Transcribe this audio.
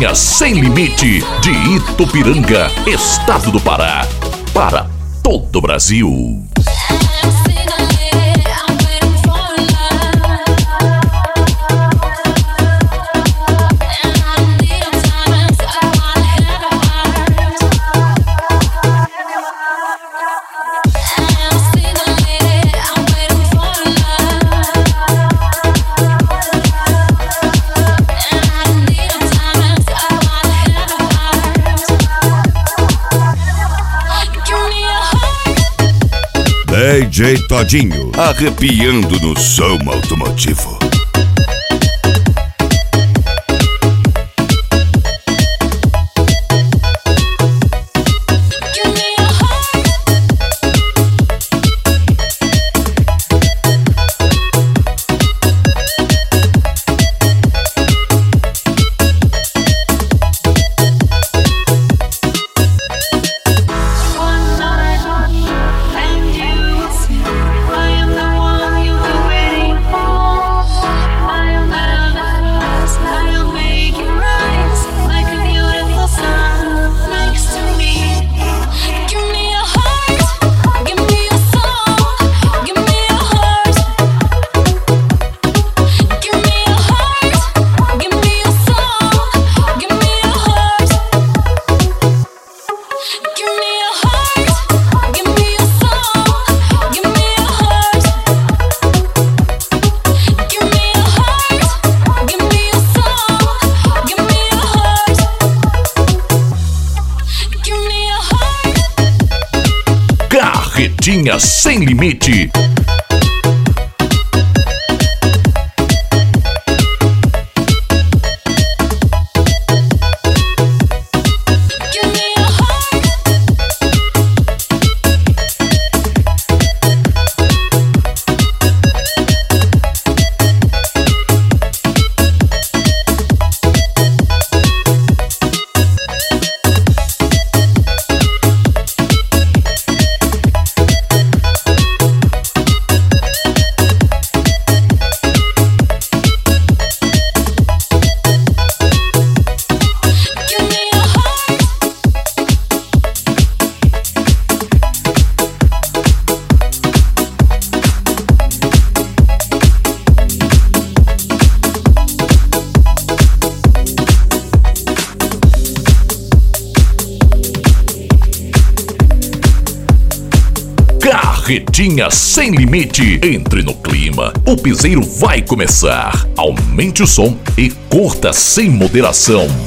Carretinha Sem Limite de Itupiranga, estado do Pará, para todo o Brasil. DJ Todinho, arrepiando no som automotivo. Carretinha Sem Limite. Carretinha Sem Limite. Entre no clima, o piseiro vai começar. Aumente o som e curta sem moderação.